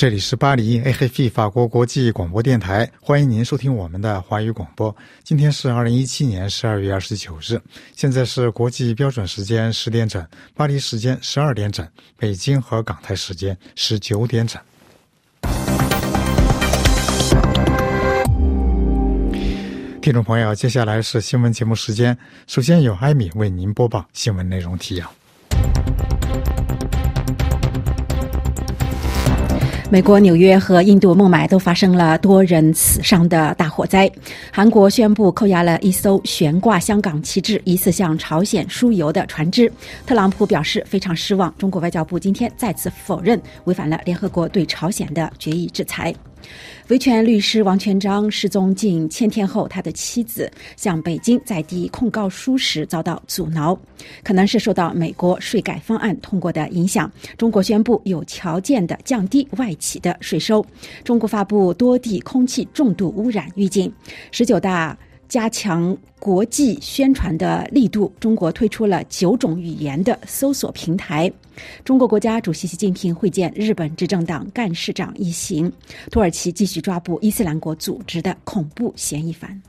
这里是巴黎 AFP 法国国际广播电台，欢迎您收听我们的华语广播。今天是2017年12月29日，现在是国际标准时间10点整，巴黎时间12点整，北京和港台时间19点整。听众朋友，接下来是新闻节目时间，首先由艾米为您播报新闻内容提要。 美国纽约和印度孟买都发生了多人死伤的大火灾。韩国宣布扣押了一艘悬挂香港旗帜、疑似向朝鲜输油的船只。特朗普表示非常失望。中国外交部今天再次否认违反了联合国对朝鲜的决议制裁。维权律师王全璋失踪近1000天后，他的妻子向北京在递控告书时遭到阻挠，可能是受到美国税改方案通过的影响。中国宣布有条件的降低外企的税收。中国发布多地空气重度污染预警。19大加强国际宣传的力度，中国推出了9种语言的搜索平台。中国国家主席习近平会见日本执政党干事长一行。土耳其继续抓捕伊斯兰国组织的恐怖嫌疑犯。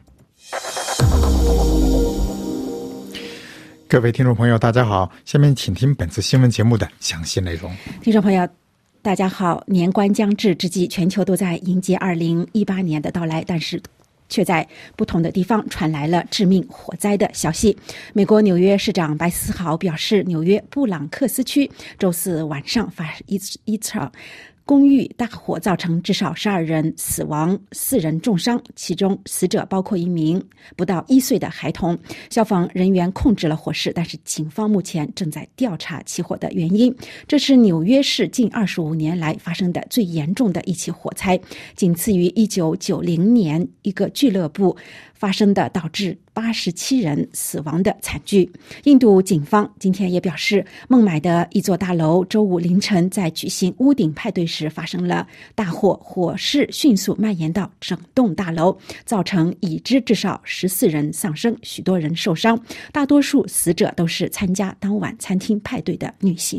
各位听众朋友大家好，下面请听本次新闻节目的详细内容。 听众朋友大家好，年关将至之际，全球都在迎接2018年的到来，但是却在不同的地方传来了致命火灾的消息。美国纽约市长白思豪表示，纽约布朗克斯区周四晚上发生一场公寓大火，造成至少12人死亡，4人重伤，其中死者包括一名不到1岁的孩童。消防人员控制了火势，但是警方目前正在调查起火的原因。这是纽约市近25年来发生的最严重的一起火灾，仅次于1990年一个俱乐部发生的导致87人死亡的惨剧。印度警方今天也表示，孟买的一座大楼周五凌晨在举行屋顶派对时发生了大火，火势迅速蔓延到整栋大楼，造成已知至少14人丧生，许多人受伤，大多数死者都是参加当晚餐厅派对的女性。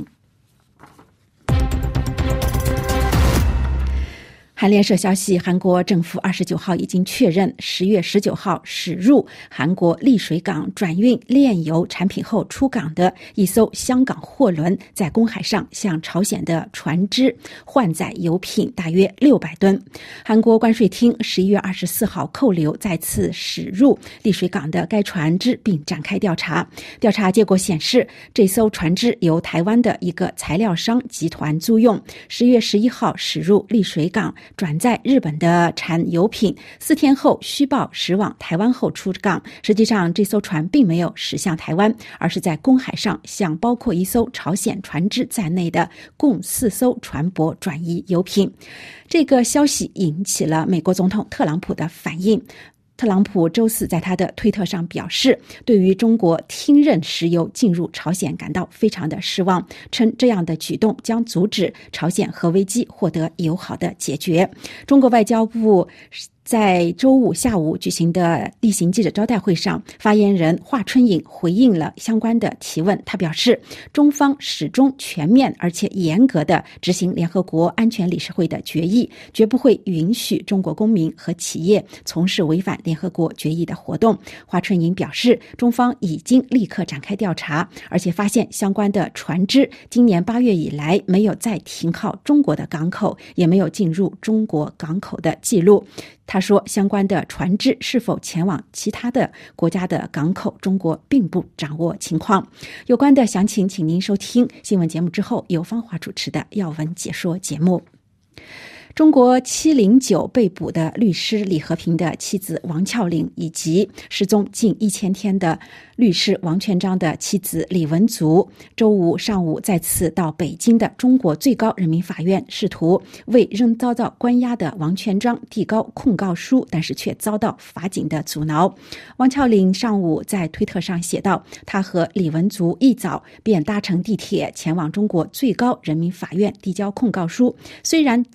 韩联社消息，韩国政府29号已经确认10月19号驶入韩国丽水港转运炼油产品后出港的一艘香港货轮在公海上向朝鲜的船只换载油品大约600吨。韩国关税厅11月24号扣留再次驶入丽水港的该船只，并展开调查。调查结果显示，这艘船只由台湾的一个材料商集团租用，10月11号驶入丽水港转载日本的产油品，4天后虚报驶往台湾后出港。实际上这艘船并没有驶向台湾，而是在公海上向包括一艘朝鲜船只在内的共4艘船舶转移油品。这个消息引起了美国总统特朗普的反应。特朗普周四在他的推特上表示，对于中国听任石油进入朝鲜感到非常的失望，称这样的举动将阻止朝鲜核危机获得友好的解决。中国外交部在周五下午举行的例行记者招待会上，发言人华春莹回应了相关的提问。他表示，中方始终全面而且严格地执行联合国安全理事会的决议，绝不会允许中国公民和企业从事违反联合国决议的活动。华春莹表示，中方已经立刻展开调查，而且发现相关的船只今年8月以来没有再停靠中国的港口，也没有进入中国港口的记录。他说，相关的船只是否前往其他的国家的港口，中国并不掌握情况。有关的详情，请您收听新闻节目之后由方华主持的要闻解说节目。中国709被捕的律师李和平的妻子王峭岭，以及失踪近1000天的律师王全璋的妻子李文足，周五上午再次到北京的中国最高人民法院，试图为仍遭到关押的王全璋递交控告书，但是却遭到法警的阻挠。王峭岭上午在推特上写道，他和李文足一早便搭乘地铁前往中国最高人民法院递交控告书，虽然进入了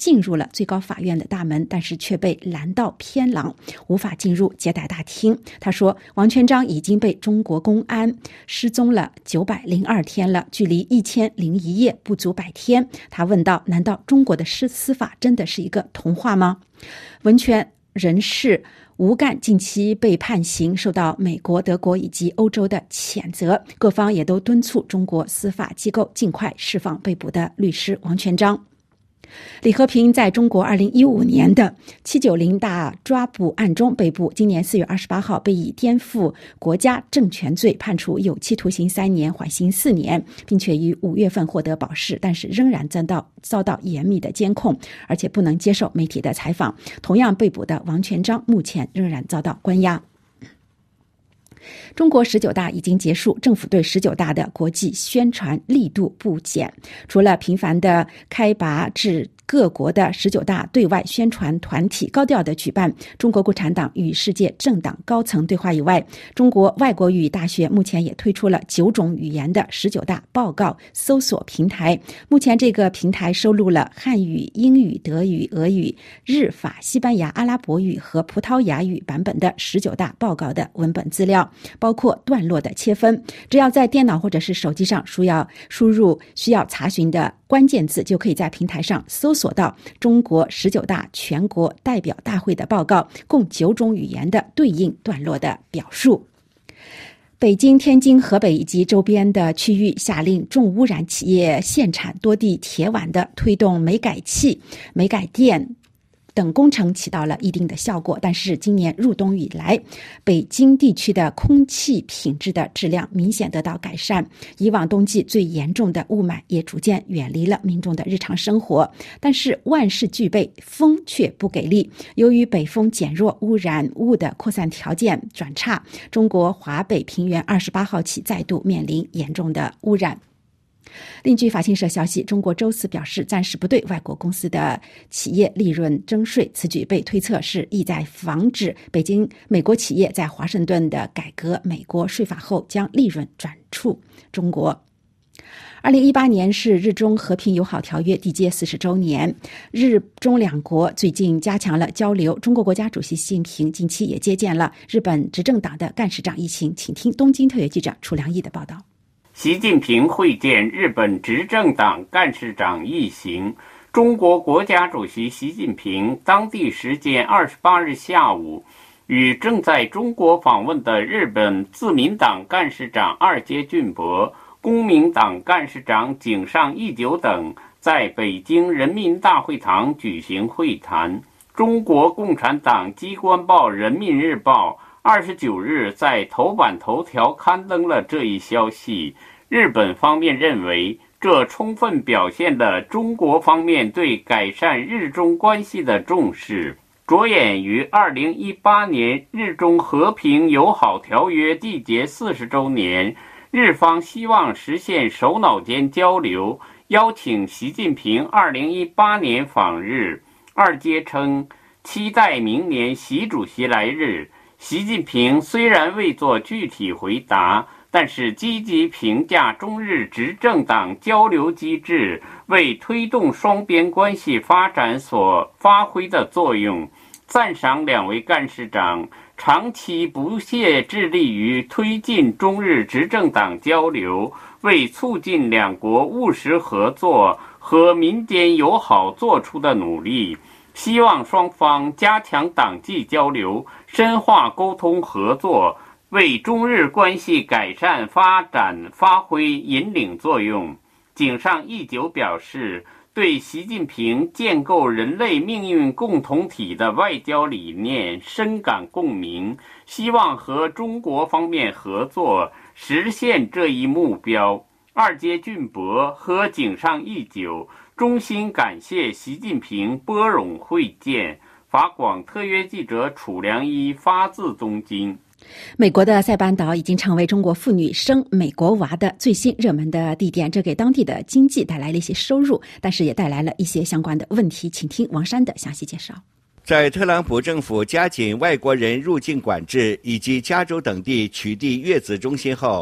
最高法院的大门，但是却被拦到偏廊，无法进入接待大厅。他说，王全璋已经被中国公安失踪了902天了，距离1001夜不足100天。他问道，难道中国的司法真的是一个童话吗？维权人士吴干近期被判刑，受到美国、德国以及欧洲的谴责，各方也都敦促中国司法机构尽快释放被捕的律师王全璋。李和平在中国2015年的790大抓捕案中被捕，今年4月28号被以颠覆国家政权罪判处有期徒刑3年，缓刑4年，并且于5月份获得保释，但是仍然遭到严密的监控，而且不能接受媒体的采访。同样被捕的王全璋目前仍然遭到关押。中国19大已经结束，政府对19大的国际宣传力度不减，除了频繁的开拔至各国的19大对外宣传团体高调的举办中国共产党与世界政党高层对话以外，中国外国语大学目前也推出了9种语言的19大报告搜索平台。目前这个平台收录了汉语、英语、德语、俄语、日法、西班牙、阿拉伯语和葡萄牙语版本的19大报告的文本资料，包括段落的切分。只要在电脑或者是手机上输入需要查询的关键字，就可以在平台上搜索到中国19大全国代表大会的报告，共9种语言的对应段落的表述。北京、天津、河北以及周边的区域下令重污染企业限产多地铁网的推动煤改气、煤改电等工程起到了一定的效果，但是今年入冬以来，北京地区的空气品质的质量明显得到改善，以往冬季最严重的雾霾也逐渐远离了民众的日常生活。但是万事俱备，风却不给力。由于北风减弱，污染物的扩散条件转差，中国华北平原28号起再度面临严重的污染。另据法新社消息，中国周四表示暂时不对外国公司的企业利润征税，此举被推测是意在防止美国企业在华盛顿的改革美国税法后将利润转出中国。2018年是日中和平友好条约缔结40周年，日中两国最近加强了交流。中国国家主席习近平近期也接见了日本执政党的干事长一行，请听东京特约记者楚良义的报道。 习近平会见日本执政党干事长一行。中国国家主席习近平当地时间28日下午与正在中国访问的日本自民党干事长二阶俊博、公民党干事长井上义久等在北京人民大会堂举行会谈。中国共产党机关报《人民日报》29日在头版头条刊登了这一消息。日本方面认为，这充分表现了中国方面对改善日中关系的重视。着眼于2018年日中和平友好条约缔结40周年，日方希望实现首脑间交流，邀请习近平2018年访日。二阶称，期待明年习主席来日。习近平虽然未作具体回答，但是积极评价中日执政党交流机制为推动双边关系发展所发挥的作用，赞赏两位干事长长期不懈致力于推进中日执政党交流，为促进两国务实合作和民间友好做出的努力，希望双方加强党际交流，深化沟通合作，为中日关系改善发展发挥引领作用。井上义久表示，对习近平建构人类命运共同体的外交理念深感共鸣，希望和中国方面合作，实现这一目标。二阶俊博和井上义久衷心感谢习近平拨冗会见。法广特约记者楚良一发自东京。 美国的塞班岛已经成为中国妇女生美国娃的最新热门的地点，这给当地的经济带来了一些收入，但是也带来了一些相关的问题。请听王珊的详细介绍。 在特朗普政府加紧外国人入境管制以及加州等地取缔月子中心后，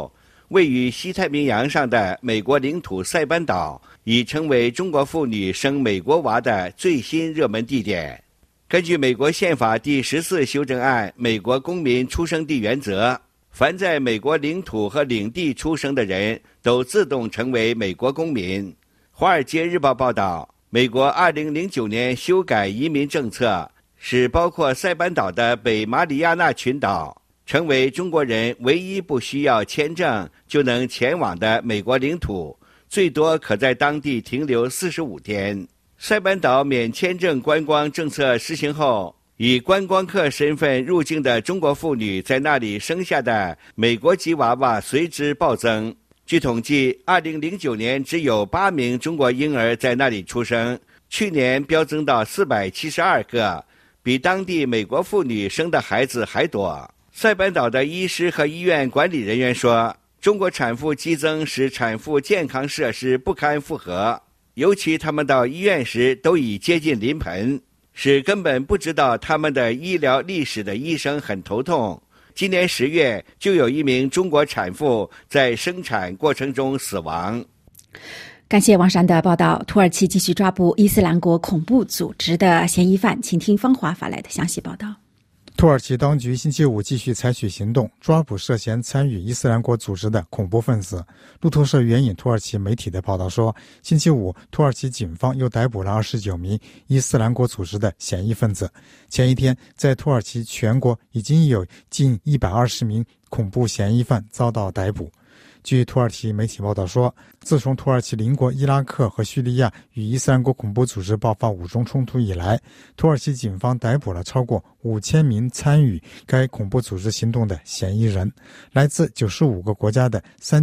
位于西太平洋上的美国领土塞班岛已成为中国妇女生美国娃的最新热门地点。根据美国宪法第14修正案美国公民出生地原则，凡在美国领土和领地出生的人都自动成为美国公民。华尔街日报报道，美国2009年修改移民政策，使包括塞班岛的北马里亚纳群岛成为中国人唯一不需要签证就能前往的美国领土，最多可在当地停留45天。塞班岛免签证观光政策实行后，以观光客身份入境的中国妇女在那里生下的美国籍娃娃随之暴增。据统计，2009年只有8名中国婴儿在那里出生，去年飙增到472个，比当地美国妇女生的孩子还多。塞班岛的医师和医院管理人员说，中国产妇激增使产妇健康设施不堪负荷，尤其他们到医院时都已接近临盆，使根本不知道他们的医疗历史的医生很头痛。今年10月就有一名中国产妇在生产过程中死亡。 感谢王珊的报道。土耳其继续抓捕伊斯兰国恐怖组织的嫌疑犯，请听方华发来的详细报道。 土耳其当局星期五继续采取行动，抓捕涉嫌参与伊斯兰国组织的恐怖分子。路透社援引土耳其媒体的报道说，星期五土耳其警方又逮捕了29名伊斯兰国组织的嫌疑分子。前一天，在土耳其全国已经有近120名恐怖嫌疑犯遭到逮捕。据土耳其媒体报道说，自从土耳其邻国伊拉克和叙利亚与伊斯兰国恐怖组织爆发武装冲突以来，土耳其警方逮捕了超过5000名参与该恐怖组织行动的嫌疑人。来自95个国家的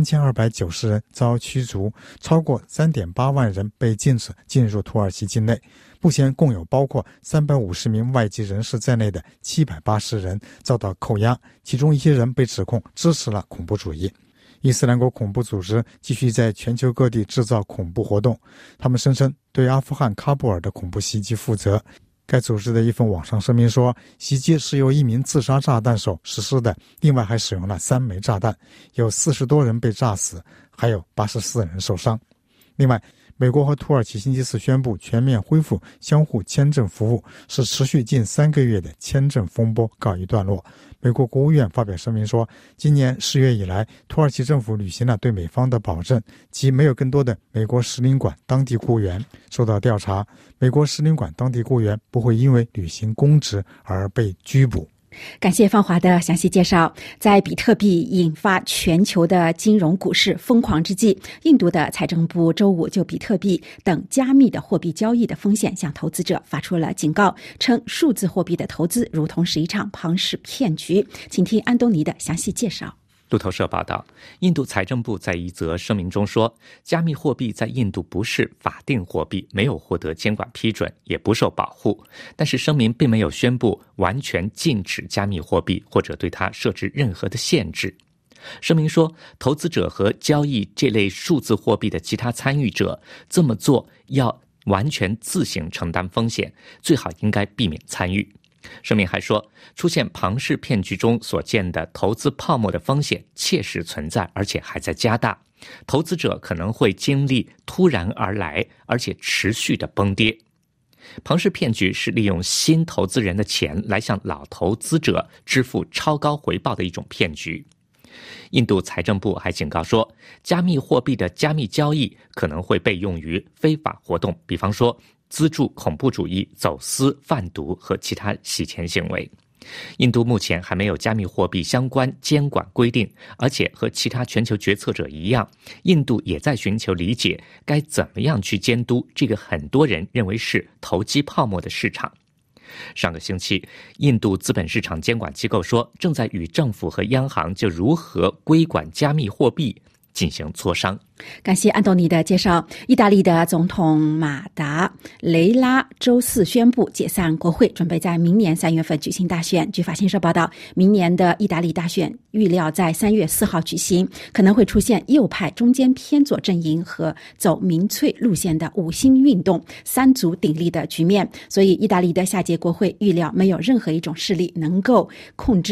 3290人遭驱逐，超过3.8万人被禁止进入土耳其境内。目前共有包括350名外籍人士在内的780人遭到扣押，其中一些人被指控支持了恐怖主义。伊斯兰国恐怖组织继续在全球各地制造恐怖活动，他们声称对阿富汗喀布尔的恐怖袭击负责。该组织的一份网上声明说，袭击是由一名自杀炸弹手实施的，另外还使用了3枚炸弹，有40多人被炸死，还有84人受伤。另外，美国和土耳其星期四宣布全面恢复相互签证服务，使持续近3个月的签证风波告一段落。美国国务院发表声明说，今年10月以来，土耳其政府履行了对美方的保证，即没有更多的美国使领馆当地雇员受到调查，美国使领馆当地雇员不会因为履行公职而被拘捕。 感谢方华的详细介绍。在比特币引发全球的金融股市疯狂之际，印度的财政部周五就比特币等加密的货币交易的风险向投资者发出了警告，称数字货币的投资如同是一场庞氏骗局。请听安东尼的详细介绍。 路透社报道，印度财政部在一则声明中说，加密货币在印度不是法定货币，没有获得监管批准，也不受保护。但是声明并没有宣布完全禁止加密货币，或者对它设置任何的限制。声明说，投资者和交易这类数字货币的其他参与者这么做要完全自行承担风险，最好应该避免参与。声明还说，出现庞氏骗局中所见的投资泡沫的风险切实存在，而且还在加大。投资者可能会经历突然而来而且持续的崩跌。庞氏骗局是利用新投资人的钱来向老投资者支付超高回报的一种骗局。印度财政部还警告说，加密货币的加密交易可能会被用于非法活动，比方说资助恐怖主义、走私、贩毒和其他洗钱行为。印度目前还没有加密货币相关监管规定，而且和其他全球决策者一样，印度也在寻求理解该怎么样去监督这个很多人认为是投机泡沫的市场。上个星期，印度资本市场监管机构说，正在与政府和央行就如何规管加密货币进行磋商。 感谢安东尼的介绍。意大利的总统马达雷拉周四宣布解散国会，准备在明年3月份举行大选。据法新社报道，明年的意大利大选预料在3月4号举行，可能会出现右派中间偏左阵营和走民粹路线的五星运动三足鼎立的局面。所以意大利的下届国会预料没有任何一种势力能够控制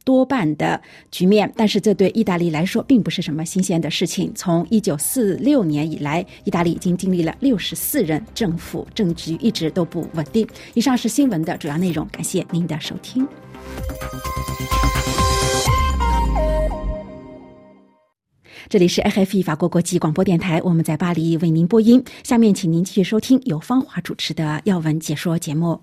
多半的局面，但是这对意大利来说并不是什么新鲜的事情。从1946年以来，意大利已经经历了64任政府，政局一直都不稳定。以上是新闻的主要内容，感谢您的收听。这里是 RFI 法国国际广播电台，我们在巴黎为您播音。下面请您继续收听由方华主持的要闻解说节目。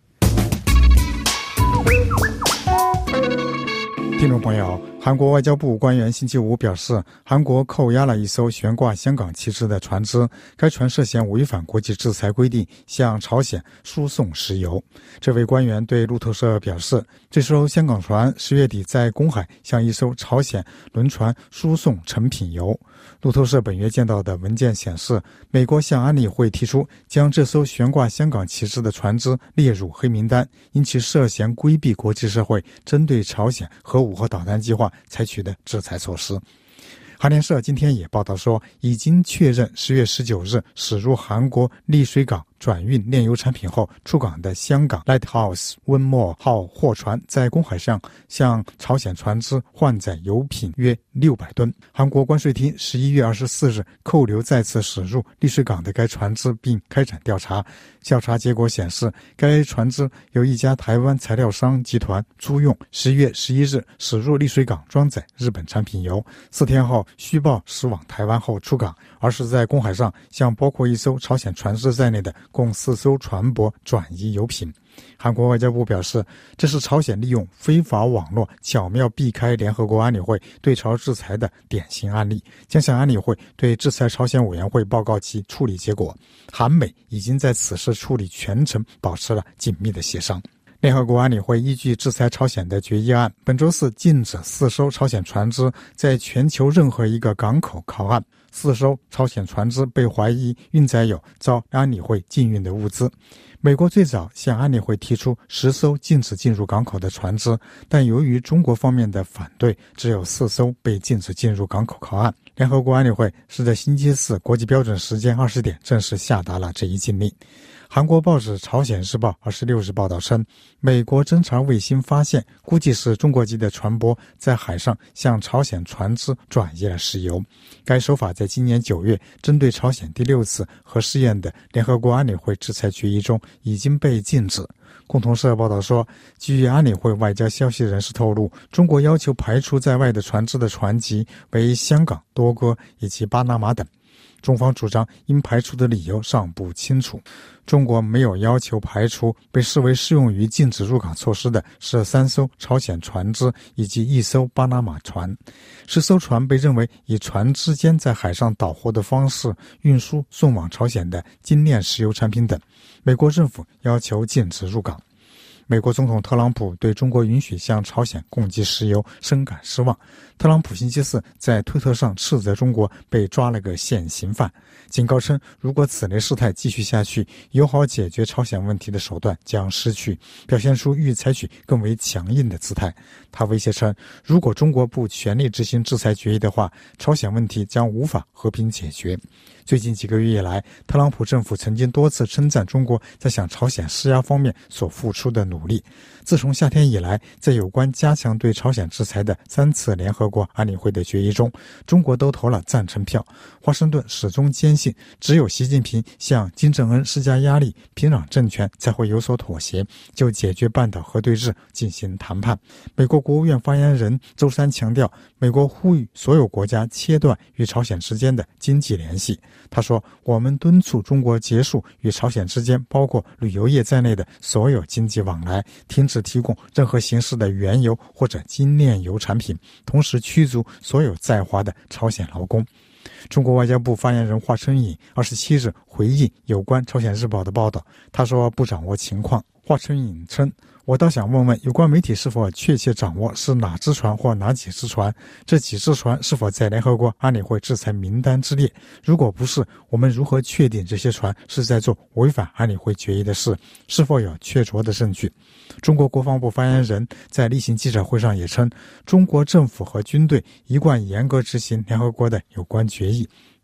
听众朋友，韩国外交部官员星期五表示，韩国扣押了一艘悬挂香港旗帜的船只，该船涉嫌违反国际制裁规定，向朝鲜输送石油。这位官员对路透社表示，这艘香港船10月底在公海向一艘朝鲜轮船输送成品油。路透社本月见到的文件显示，美国向安理会提出将这艘悬挂香港旗帜的船只列入黑名单，因其涉嫌规避国际社会针对朝鲜核武和导弹计划采取的制裁措施。韩联社今天也报道说，已经确认10月19日驶入韩国丽水港转运炼油产品后出港的香港 Lighthouse 温墨号货船在公海上向朝鲜船只换载油品约600吨。韩国关税厅11月24日扣留再次驶入丽水港的该船只并开展调查。调查结果显示，该船只由一家台湾材料商集团租用，10月11日驶入丽水港装载日本产品油，4天后虚报驶往台湾后出港，而是在公海上向包括一艘朝鲜船只在内的共4艘船舶转移油品。韩国外交部表示，这是朝鲜利用非法网络巧妙避开联合国安理会对朝制裁的典型案例，将向安理会对制裁朝鲜委员会报告其处理结果。韩美已经在此事处理全程保持了紧密的协商。联合国安理会依据制裁朝鲜的决议案，本周四禁止4艘朝鲜船只在全球任何一个港口靠岸。4艘朝鲜船只被怀疑运载有遭安理会禁运的物资。美国最早向安理会提出10艘禁止进入港口的船只，但由于中国方面的反对，只有4艘被禁止进入港口靠岸。联合国安理会是在星期四国际标准时间20点正式下达了这一禁令。韩国报纸《朝鲜日报》26日报道称，美国侦察卫星发现估计是中国籍的船舶在海上向朝鲜船只转移了石油。该手法在今年9月针对朝鲜第6次核试验的联合国安理会制裁决议中已经被禁止。共同社报道说，据安理会外交消息人士透露，中国要求排除在外的船只的船籍为香港、多哥以及巴拿马等。中方主张应排除的理由尚不清楚。中国没有要求排除，被视为适用于禁止入港措施的是3艘朝鲜船只以及1艘巴拿马船。10艘船被认为以船之间在海上倒货的方式运输送往朝鲜的精炼石油产品等。美国政府要求禁止入港。美国总统特朗普对中国允许向朝鲜供给石油深感失望。特朗普星期四在推特上斥责中国被抓了个现行犯，警告称如果此类事态继续下去，友好解决朝鲜问题的手段将失去，表现出欲采取更为强硬的姿态。他威胁称，如果中国不全力执行制裁决议的话，朝鲜问题将无法和平解决。最近几个月以来，特朗普政府曾经多次称赞中国在向朝鲜施压方面所付出的努力。自从夏天以来，在有关加强对朝鲜制裁的3次联合国安理会的决议中，中国都投了赞成票。华盛顿始终坚信，只有习近平向金正恩施加压力，平壤政权才会有所妥协，就解决半岛核对峙进行谈判。美国国务院发言人周三强调，美国呼吁所有国家切断与朝鲜之间的经济联系。他说，我们敦促中国结束与朝鲜之间包括旅游业在内的所有经济往来，停止提供任何形式的原油或者精炼油产品，同时驱逐所有在华的朝鲜劳工。中国外交部发言人华春莹27日回应有关朝鲜日报的报道，他说不掌握情况。华春莹称，我倒想问问有关媒体是否确切掌握是哪只船或哪几只船，这几只船是否在联合国安理会制裁名单之列，如果不是，我们如何确定这些船是在做违反安理会决议的事，是否有确凿的证据。中国国防部发言人在例行记者会上也称，中国政府和军队一贯严格执行联合国的有关决议。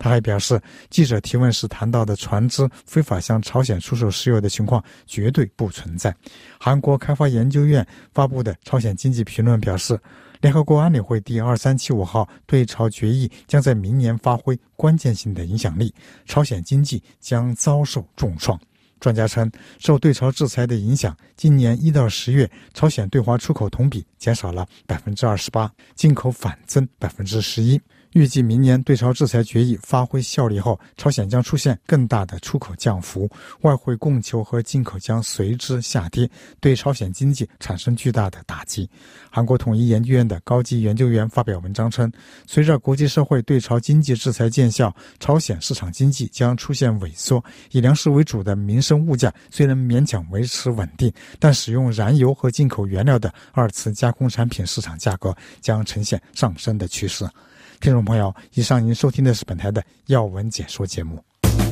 他还表示，记者提问时谈到的船只非法向朝鲜出售石油的情况绝对不存在。韩国开发研究院发布的朝鲜经济评论表示，联合国安理会第2375号对朝决议将在明年发挥关键性的影响力，朝鲜经济将遭受重创。专家称，受对朝制裁的影响，今年1到10月，朝鲜对华出口同比减少了 28%， 进口反增 11%。预计明年对朝制裁决议发挥效力后，朝鲜将出现更大的出口降幅，外汇供求和进口将随之下跌，对朝鲜经济产生巨大的打击。韩国统一研究院的高级研究员发表文章称，随着国际社会对朝经济制裁见效，朝鲜市场经济将出现萎缩，以粮食为主的民生物价虽能勉强维持稳定，但使用燃油和进口原料的二次加工产品市场价格将呈现上升的趋势。听众朋友，以上您收听的是本台的要闻解说节目。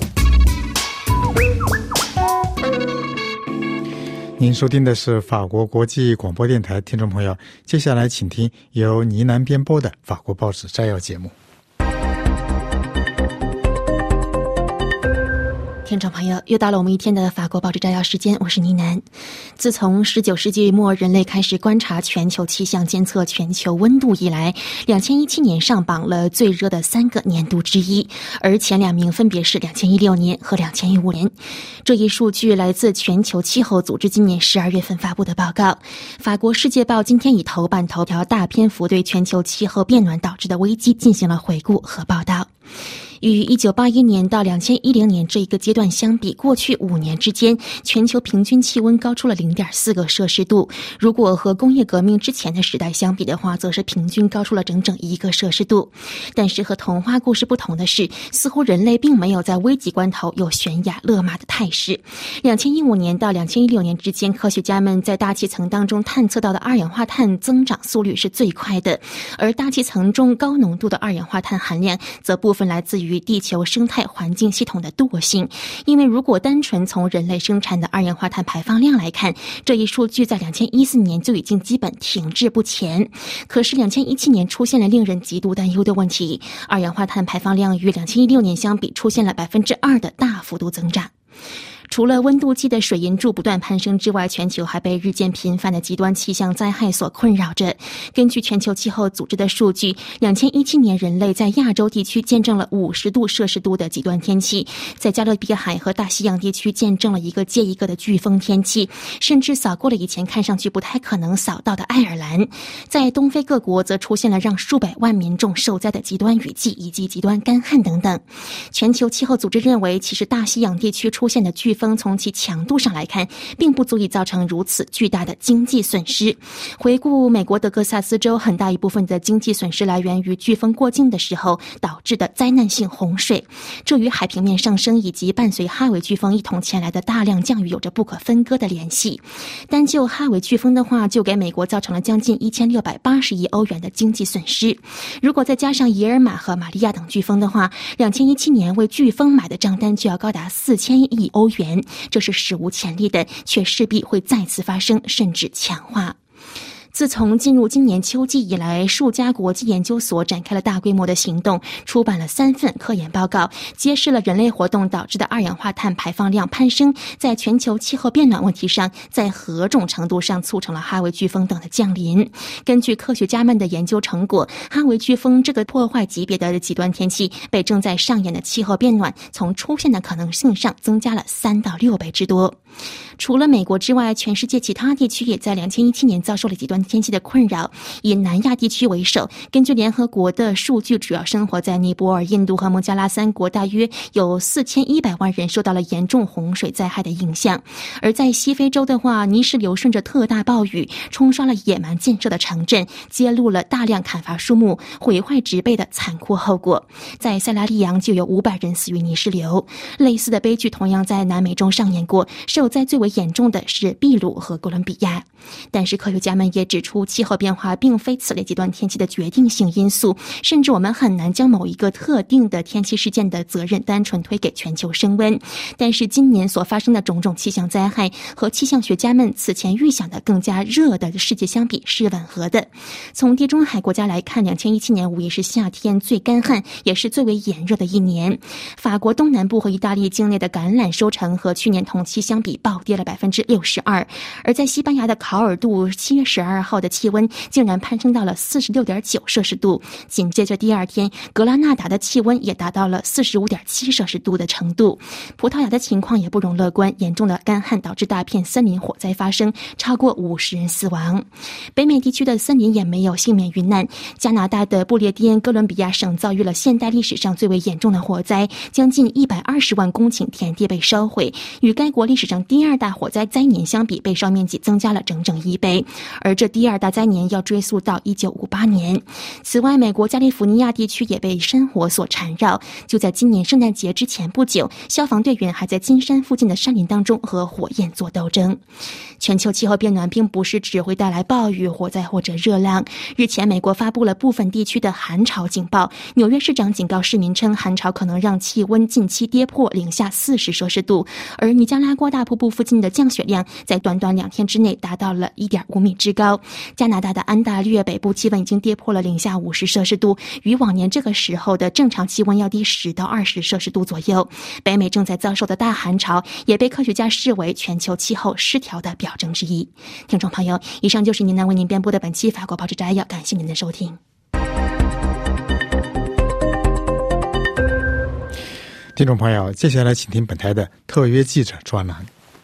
您收听的是法国国际广播电台，听众朋友，接下来请听由倪楠编播的法国报纸摘要节目。 听众朋友，又到了我们一天的法国报纸摘要时间，我是倪楠。自从19世纪末人类开始观察全球气象、监测全球温度以来，2017年上榜了最热的3个年度之一，而前2名分别是2016年和2015年。这一数据来自全球气候组织今年12月份发布的报告。法国《世界报》今天以头版头条大篇幅对全球气候变暖导致的危机进行了回顾和报道。与1981年到2010年这一个阶段相比，过去5年之间，全球平均气温高出了 0.4 个摄氏度。如果和工业革命之前的时代相比的话，则是平均高出了整整1个摄氏度。但是和童话故事不同的是，似乎人类并没有在危急关头有悬崖勒马的态势。2015年到2016年之间，科学家们在大气层当中探测到的二氧化碳增长速率是最快的，而大气层中高浓度的二氧化碳含量则部分来自于地球生态环境系统的惰性。因为如果单纯从人类生产的二氧化碳排放量来看，这一数据在2014年就已经基本停滞不前。可是2017年出现了令人极度担忧的问题，二氧化碳排放量与2016年相比出现了 2% 的大幅度增长。除了温度计的水银柱不断攀升之外，全球还被日渐频繁的极端气象灾害所困扰着。根据全球气候组织的数据，2017年人类在亚洲地区见证了50度摄氏度的极端天气，在加勒比海和大西洋地区见证了一个接一个的飓风天气，甚至扫过了以前看上去不太可能扫到的爱尔兰。在东非各国则出现了让数百万民众受灾的极端雨季以及极端干旱等等。全球气候组织认为，其实大西洋地区出现的飓风从其强度上来看，并不足以造成如此巨大的经济损失。回顾美国德克萨斯州，很大一部分的经济损失来源于飓风过境的时候导致的灾难性洪水，这与海平面上升以及伴随哈维飓风一同前来的大量降雨有着不可分割的联系。单就哈维飓风的话，就给美国造成了将近1680亿欧元的经济损失。如果再加上伊尔玛和玛利亚等飓风的话，2017年为飓风买的账单就要高达4000亿欧元，这是史无前例的，却势必会再次发生，甚至强化。自从进入今年秋季以来，数家国际研究所展开了大规模的行动，出版了3份科研报告，揭示了人类活动导致的二氧化碳排放量攀升在全球气候变暖问题上在何种程度上促成了哈维飓风等的降临。根据科学家们的研究成果，哈维飓风这个破坏级别的极端天气被正在上演的气候变暖从出现的可能性上增加了3到6倍之多。除了美国之外，全世界其他地区也在2017年遭受了极端天气的困扰，以南亚地区为首。根据联合国的数据，主要生活在尼泊尔、印度和孟加拉3国，大约有4100万人受到了严重洪水灾害的影响。而在西非洲的话，泥石流顺着特大暴雨冲刷了野蛮建设的城镇，揭露了大量砍伐树木、毁坏植被的残酷后果。在塞拉利昂就有500人死于泥石流。类似的悲剧同样在南美中上演过， 受灾最为严重的是秘鲁和哥伦比亚。但是科学家们也指出，气候变化并非此类极端天气的决定性因素，甚至我们很难将某一个特定的天气事件的责任单纯推给全球升温。但是今年所发生的种种气象灾害和气象学家们此前预想的更加热的世界相比是吻合的。从地中海国家来看，2017年无疑是夏天最干旱也是最为炎热的一年。法国东南部和意大利境内的橄榄收成和去年同期相比暴跌了 62%， 而在西班牙的考尔杜7月12号的气温竟然攀升到了 46.9 摄氏度，紧接着第二天格拉纳达的气温也达到了 45.7 摄氏度的程度。葡萄牙的情况也不容乐观，严重的干旱导致大片森林火灾发生，超过50人死亡。北美地区的森林也没有幸免于难，加拿大的不列颠哥伦比亚省遭遇了现代历史上最为严重的火灾，将近120万公顷田地被烧毁，与该国历史上第二大火灾灾年相比，被烧面积增加了整整1倍，而这第二大灾年要追溯到1958年。此外，美国加利福尼亚地区也被山火所缠绕，就在今年圣诞节之前不久，消防队员还在金山附近的山林当中和火焰做斗争。全球气候变暖并不是只会带来暴雨、火灾或者热浪。日前，美国发布了部分地区的寒潮警报，纽约市长警告市民称，寒潮可能让气温近期跌破零下40摄氏度，而尼加拉瓜大瀑布附近的降雪量在短短2天之内达到了1.5米之高。加拿大的安大略北部气温已经跌破了零下50摄氏度，与往年这个时候的正常气温要低10到20摄氏度左右。北美正在遭受的大寒潮也被科学家视为全球气候失调的表征之一。听众朋友，以上就是您为您编播的本期法国报纸摘要，感谢您的收听。 听众朋友，接下来请听本台的特约记者专栏。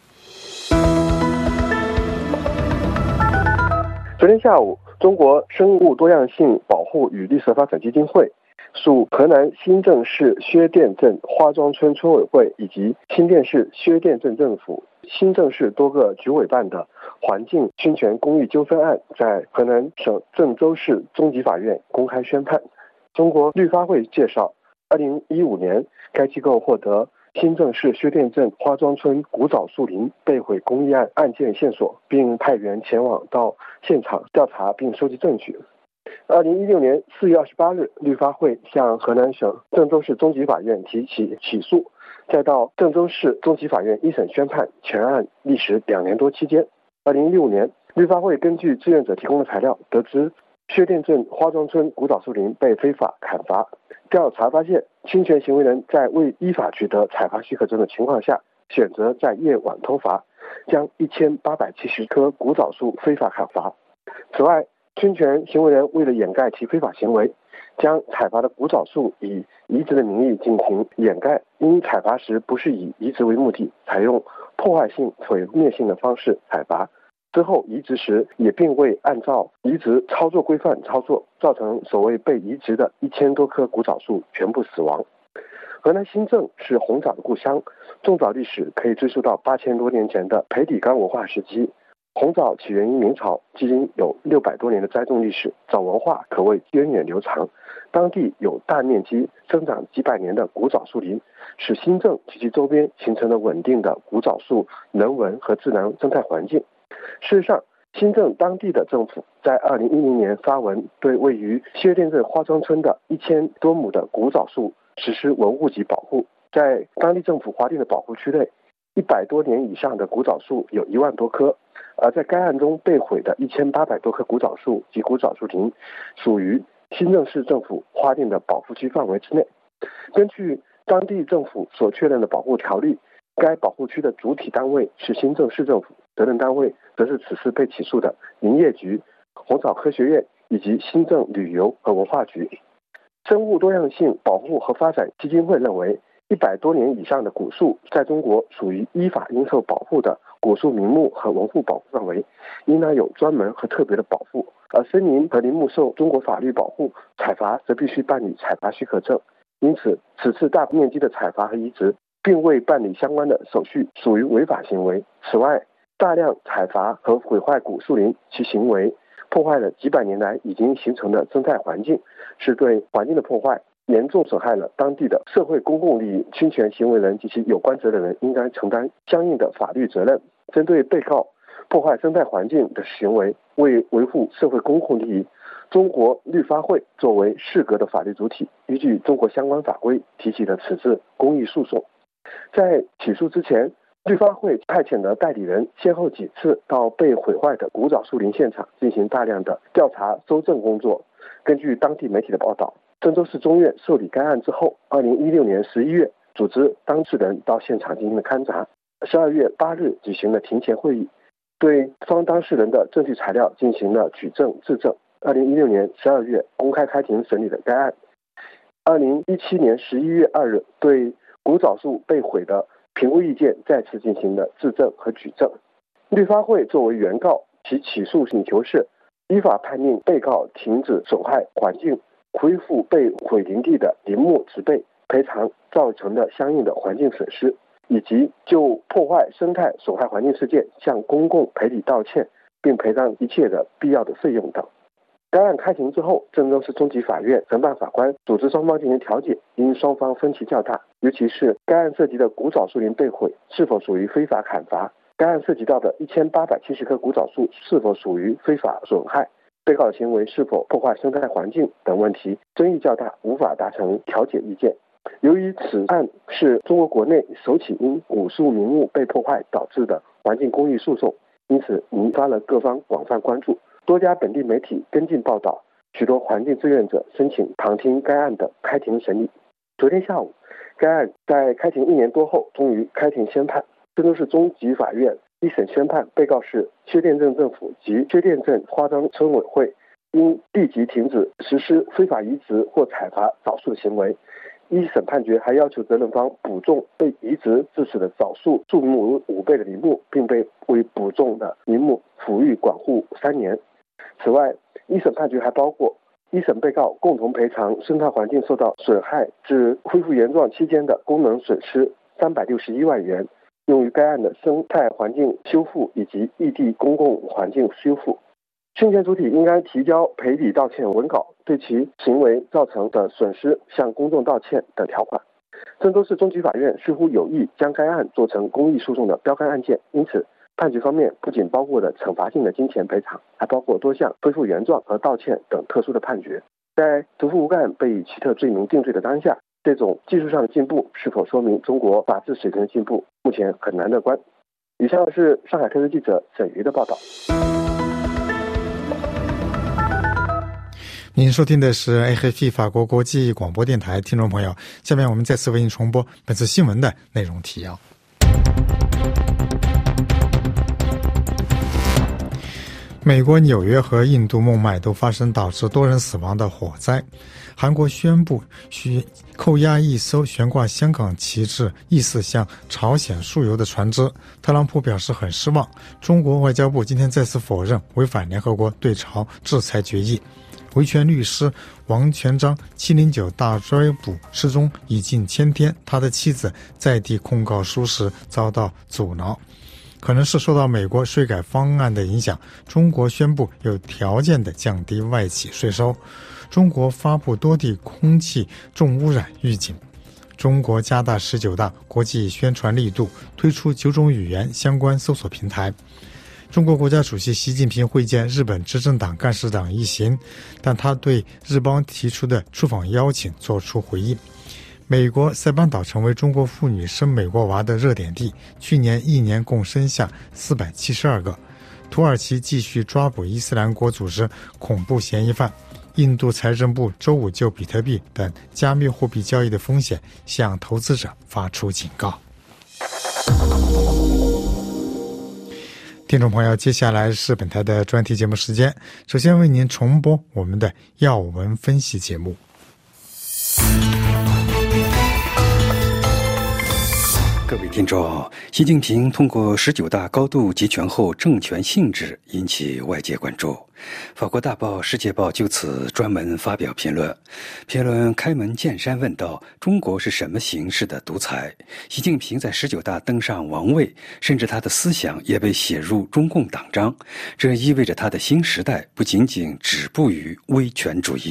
昨天下午，中国生物多样性保护与绿色发展基金会属河南新郑市薛店镇花庄村村委会以及新店市薛店镇政府、新郑市多个局委办的环境侵权公益纠纷案在河南省郑州市中级法院公开宣判。中国绿发会介绍，2015年该机构获得新郑市薛店镇花庄村古枣树林被毁公益案件线索，并派员前往到现场调查并收集证据。2016年4月28日，绿发会向河南省郑州市中级法院提起起诉，再到郑州市中级法院一审宣判，全案历时2年多期间。2016年，绿发会根据志愿者提供的材料，得知薛店镇花庄村古枣树林被非法砍伐。调查发现，侵权行为人在未依法取得采伐许可证的情况下，选择在夜晚偷伐，将1870棵古枣树非法砍伐。此外，侵权行为人为了掩盖其非法行为，将采伐的古枣树以移植的名义进行掩盖，因采伐时不是以移植为目的，采用破坏性、毁灭性的方式采伐。之后移植时也并未按照移植操作规范操作，造成所谓被移植的1000多棵古枣树全部死亡。河南新郑是红枣的故乡，种枣历史可以追溯到8000多年前的裴底干文化时期。红枣起源于明朝，距今有600多年的栽种历史，枣文化可谓源远流长。当地有大面积生长几百年的古枣树林，使新郑及其周边形成了稳定的古枣树人文和自然生态环境。事实上，新郑当地的政府在2010年发文，对位于薛店镇花庄村的1000多亩的古枣树实施文物级保护。在当地政府划定的保护区内，100多年以上的古枣树有1万多棵，而在该案中被毁的1800多棵古枣树及古枣树林，属于新郑市政府划定的保护区范围之内。根据当地政府所确认的保护条例，该保护区的主体单位是新郑市政府，责任单位则是此次被起诉的林业局、红枣科学院以及新郑旅游和文化局。生物多样性保护和发展基金会认为，100多年以上的古树在中国属于依法应受保护的古树名木和文物保护范围，应当有专门和特别的保护。而森林和林木受中国法律保护，采伐则必须办理采伐许可证。因此，此次大面积的采伐和移植并未办理相关的手续，属于违法行为。此外，大量采伐和毁坏古树林，其行为破坏了几百年来已经形成的生态环境，是对环境的破坏， 严重损害了当地的社会公共利益，侵权行为人及其有关责任人应该承担相应的法律责任。针对被告破坏生态环境的行为，为维护社会公共利益，中国绿发会作为适格的法律主体，依据中国相关法规提起了此次公益诉讼。在起诉之前，绿发会派遣的代理人先后几次到被毁坏的古枣树林现场进行大量的调查搜证工作。根据当地媒体的报道，郑州市中院受理该案之后，2016年11月组织当事人到现场进行了勘查，12月8日举行了庭前会议，对方当事人的证据材料进行了举证质证。2016年12月公开开庭审理了该案。2017年11月2日对古枣树被毁的评估意见再次进行了质证和举证。绿发会作为原告，其起诉请求是依法判令被告停止损害环境，恢复被毁林地的林木植被，赔偿造成的相应的环境损失，以及就破坏生态损害环境事件向公共赔礼道歉，并赔偿一切的必要的费用等。该案开庭之后，郑州市中级法院承办法官组织双方进行调解，因双方分歧较大，尤其是该案涉及的古枣树林被毁是否属于非法砍伐，该案涉及到的1870棵古枣树是否属于非法损害，被告的行为是否破坏生态环境等问题争议较大，无法达成调解意见。由于此案是中国国内首起因古树名木被破坏导致的环境公益诉讼，因此引发了各方广泛关注。多家本地媒体跟进报道，许多环境志愿者申请旁听该案的开庭审理。昨天下午，该案在开庭1年多后终于开庭宣判。郑州市中级法院一审宣判，被告是薛店镇政府及薛店镇花庄村委会应立即停止实施非法移植或采伐枣树的行为。一审判决还要求责任方补种被移植致死的枣树数目5倍的林木，并被为补种的林木抚育管护3年。此外，一审判决还包括一审被告共同赔偿生态环境受到损害至恢复原状期间的功能损失361万元，用于该案的生态环境修复以及异地公共环境修复。侵权主体应该提交赔礼道歉文稿，对其行为造成的损失向公众道歉等条款。郑州市中级法院似乎有意将该案做成公益诉讼的标杆案件，因此判决方面不仅包括了惩罚性的金钱赔偿，还包括多项恢复原状和道歉等特殊的判决。在毒妇吴干被以奇特罪名定罪的当下，这种技术上的进步是否说明中国法治水平的进步，目前很难乐观。以上是上海特约记者沈瑜的报道。 您收听的是 AFP 法国国际广播电台，听众朋友，下面我们再次为您重播本次新闻的内容提要。美国纽约和印度孟买都发生导致多人死亡的火灾。韩国宣布扣押一艘悬挂香港旗帜疑似向朝鲜输油的船只。特朗普表示很失望。中国外交部今天再次否认违反联合国对朝制裁决议。维权律师王全章709大追捕失踪已近1000天，他的妻子在递控告书时遭到阻挠。可能是受到美国税改方案的影响，中国宣布有条件的降低外企税收。中国发布多地空气重污染预警。中国加大19大国际宣传力度，推出9种语言相关搜索平台。中国国家主席习近平会见日本执政党干事长一行，但他对日邦提出的出访邀请作出回应。美国塞班岛成为中国妇女生美国娃的热点地，去年1年共生下472个。土耳其继续抓捕伊斯兰国组织恐怖嫌疑犯。印度财政部周五就比特币等加密货币交易的风险向投资者发出警告。听众朋友，接下来是本台的专题节目时间，首先为您重播我们的要闻分析节目。 各位听众，习近平通过19大高度集权后政权性质引起外界关注。法国大报《世界报》就此专门发表评论，评论开门见山问道：中国是什么形式的独裁？习近平在19大登上王位，甚至他的思想也被写入中共党章，这意味着他的新时代不仅仅止步于威权主义。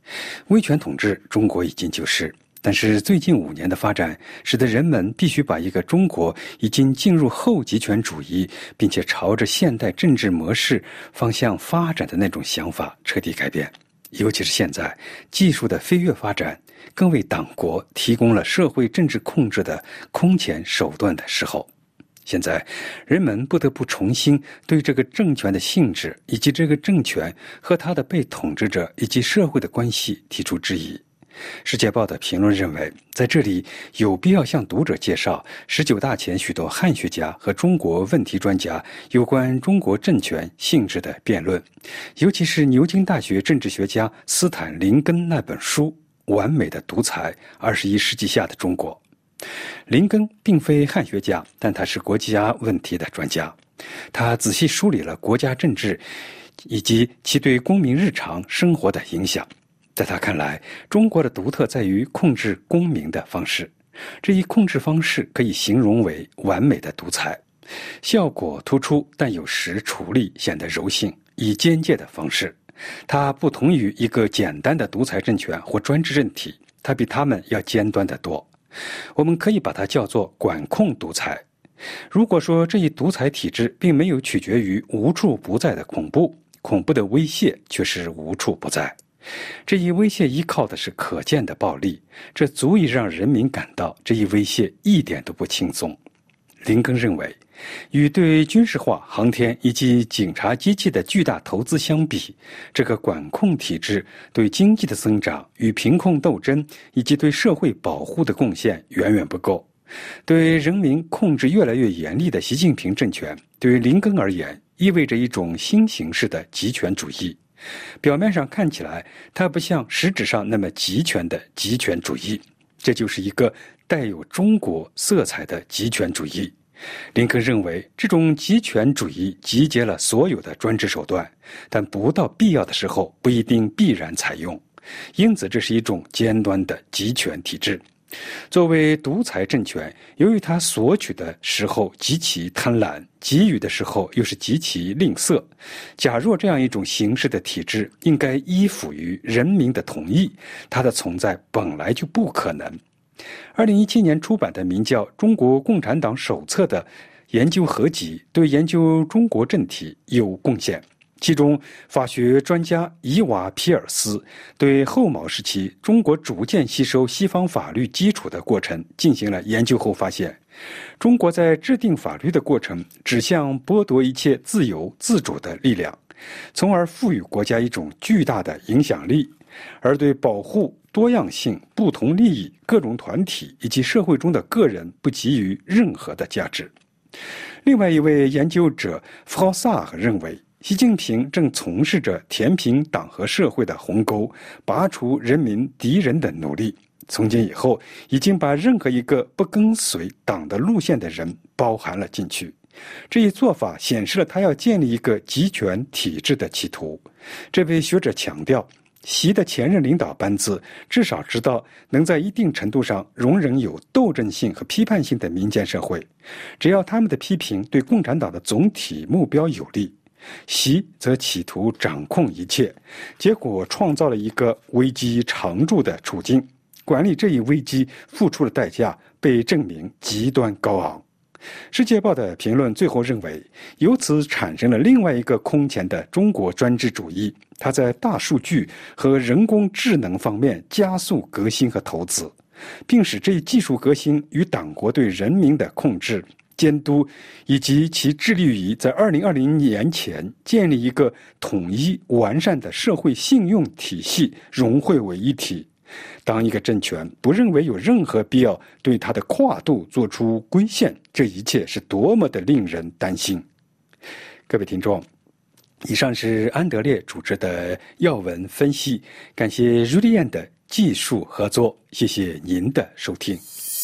威权统治，中国已经就是。但是最近5年的发展，使得人们必须把一个中国已经进入后极权主义，并且朝着现代政治模式方向发展的那种想法彻底改变。尤其是现在，技术的飞跃发展，更为党国提供了社会政治控制的空前手段的时候。现在，人们不得不重新对这个政权的性质，以及这个政权和他的被统治者以及社会的关系提出质疑。世界报的评论认为，在这里有必要向读者介绍19大前许多汉学家和中国问题专家有关中国政权性质的辩论，尤其是牛津大学政治学家斯坦林根那本书《完美的独裁：21世纪下的中国》。林根并非汉学家，但他是国家问题的专家。他仔细梳理了国家政治以及其对公民日常生活的影响。在他看来，中国的独特在于控制公民的方式，这一控制方式可以形容为完美的独裁，效果突出，但有时处理显得柔性，以间接的方式。它不同于一个简单的独裁政权或专制政体，它比他们要尖端得多。我们可以把它叫做管控独裁。如果说这一独裁体制并没有取决于无处不在的恐怖，恐怖的威胁却是无处不在。这一威胁依靠的是可见的暴力，这足以让人民感到这一威胁一点都不轻松。林根认为，与对军事化、航天以及警察机器的巨大投资相比，这个管控体制对经济的增长与贫困斗争以及对社会保护的贡献远远不够。对人民控制越来越严厉的习近平政权，对于林根而言，意味着一种新形式的极权主义。表面上看起来，它不像实质上那么极权的极权主义，这就是一个带有中国色彩的极权主义。林根认为，这种极权主义集结了所有的专制手段，但不到必要的时候不一定必然采用，因此这是一种尖端的极权体制。作为独裁政权，由于他索取的时候极其贪婪，给予的时候又是极其吝啬，假若这样一种形式的体制应该依附于人民的同意，它的存在本来就不可能。2017年出版的名叫《中国共产党手册》的研究合集对研究中国政体有贡献。其中，法学专家伊瓦皮尔斯对后毛时期中国逐渐吸收西方法律基础的过程进行了研究后发现，中国在制定法律的过程指向剥夺一切自由自主的力量，从而赋予国家一种巨大的影响力，而对保护多样性、不同利益、各种团体以及社会中的个人不给予任何的价值。另外一位研究者弗豪萨尔认为，习近平正从事着填平党和社会的鸿沟、拔除人民敌人的努力。从今以后，已经把任何一个不跟随党的路线的人包含了进去。这一做法显示了他要建立一个集权体制的企图。这位学者强调，习的前任领导班子至少知道能在一定程度上容忍有斗争性和批判性的民间社会，只要他们的批评对共产党的总体目标有利。习则企图掌控一切，结果创造了一个危机常驻的处境。管理这一危机付出的代价被证明极端高昂。世界报的评论最后认为，由此产生了另外一个空前的中国专制主义，它在大数据和人工智能方面加速革新和投资，并使这一技术革新与党国对人民的控制、监督以及其致力于在2020年前建立一个统一完善的社会信用体系融汇为一体。当一个政权不认为有任何必要对它的跨度做出规限，这一切是多么的令人担心。各位听众，以上是安德烈主持的要闻分析，感谢朱丽安的技术合作，谢谢您的收听。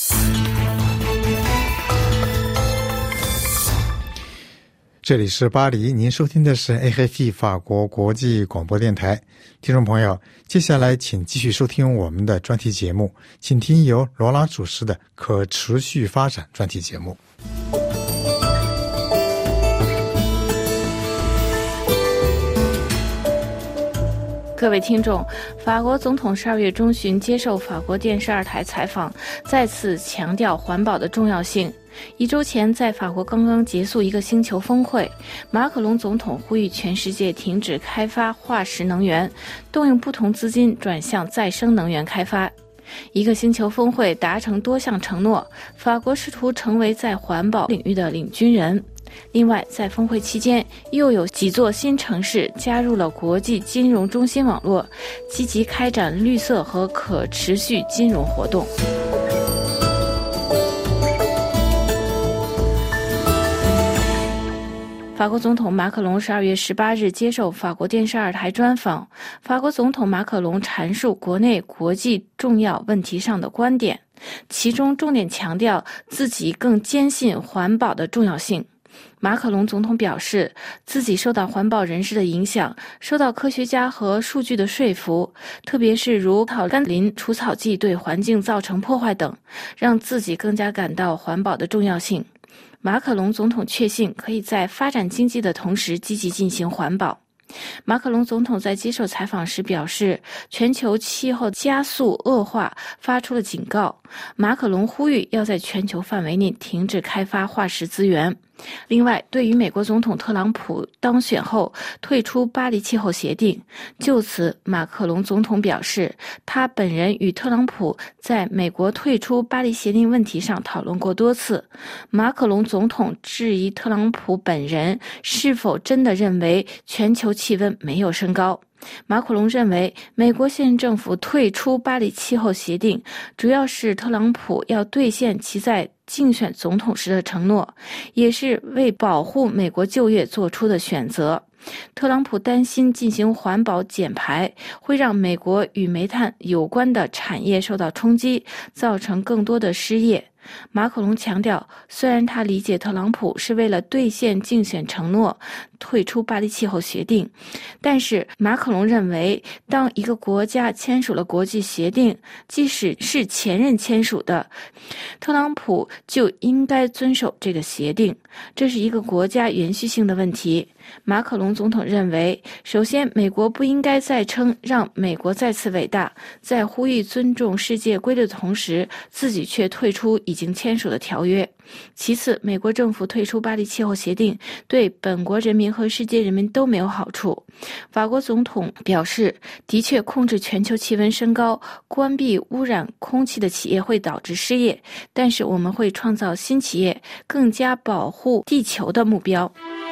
这里是巴黎，您收听的是 RFI 法国国际广播电台。听众朋友，接下来请继续收听我们的专题节目，请听由罗拉主持的可持续发展专题节目。 可各位听众，法国总统12月中旬接受法国电视2台采访，再次强调环保的重要性。1周前，在法国刚刚结束一个星球峰会，马克龙总统呼吁全世界停止开发化石能源，动用不同资金转向再生能源开发。一个星球峰会达成多项承诺，法国试图成为在环保领域的领军人。另外，在峰会期间，又有几座新城市加入了国际金融中心网络，积极开展绿色和可持续金融活动。法国总统马克龙12月18日接受法国电视2台专访，法国总统马克龙阐述国内国际重要问题上的观点，其中重点强调自己更坚信环保的重要性。马克龙总统表示，自己受到环保人士的影响，受到科学家和数据的说服，特别是如甘霖除草剂对环境造成破坏等，让自己更加感到环保的重要性。马克龙总统确信可以在发展经济的同时积极进行环保。马克龙总统在接受采访时表示，全球气候加速恶化发出了警告。马克龙呼吁要在全球范围内停止开发化石资源。另外，对于美国总统特朗普当选后退出巴黎气候协定，就此马克龙总统表示，他本人与特朗普在美国退出巴黎协定问题上讨论过多次。马克龙总统质疑特朗普本人是否真的认为全球气温没有升高。马克龙认为，美国现任政府退出巴黎气候协定，主要是特朗普要兑现其在竞选总统时的承诺，也是为保护美国就业做出的选择。特朗普担心进行环保减排会让美国与煤炭有关的产业受到冲击，造成更多的失业。马克龙强调，虽然他理解特朗普是为了兑现竞选承诺退出巴黎气候协定，但是马克龙认为，当一个国家签署了国际协定，即使是前任签署的，特朗普就应该遵守这个协定，这是一个国家延续性的问题。马克龙总统认为，首先美国不应该再称让美国再次伟大，在呼吁尊重世界规律的同时，自己却退出已经签署的条约。其次，美国政府退出巴黎气候协定对本国人民和世界人民都没有好处。法国总统表示，的确控制全球气温升高、关闭污染空气的企业会导致失业，但是我们会创造新企业，更加保护地球的目标。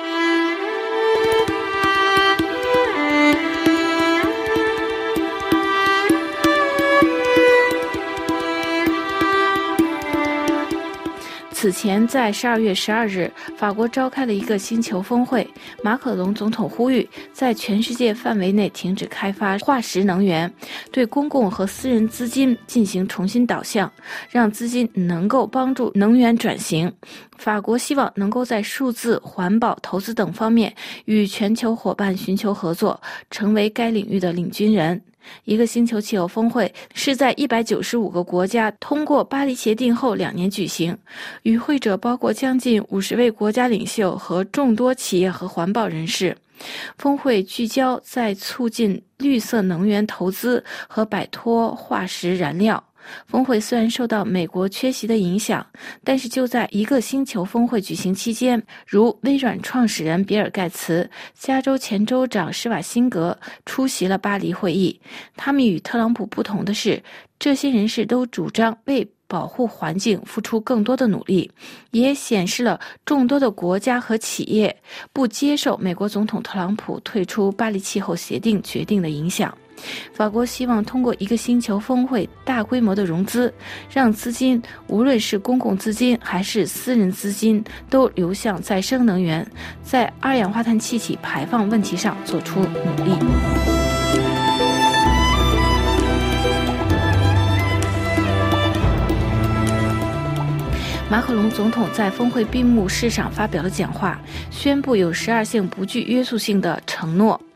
此前，在12月12日，法国召开了一个星球峰会，马克龙总统呼吁在全世界范围内停止开发化石能源，对公共和私人资金进行重新导向，让资金能够帮助能源转型。法国希望能够在数字、环保、投资等方面与全球伙伴寻求合作，成为该领域的领军人。一个星球气候峰会是在195个国家通过巴黎协定后2年举行，与会者包括将近50位国家领袖和众多企业和环保人士。峰会聚焦在促进绿色能源投资和摆脱化石燃料。峰会虽然受到美国缺席的影响，但是就在一个星球峰会举行期间，如微软创始人比尔盖茨、加州前州长施瓦辛格出席了巴黎会议。他们与特朗普不同的是，这些人士都主张为保护环境付出更多的努力，也显示了众多的国家和企业不接受美国总统特朗普退出巴黎气候协定决定的影响。法国希望通过一个星球峰会大规模的融资，让资金无论是公共资金还是私人资金都流向再生能源，在二氧化碳气体排放问题上做出努力。马克龙总统在峰会闭幕式上发表了讲话，宣布有12项不具约束性的承诺。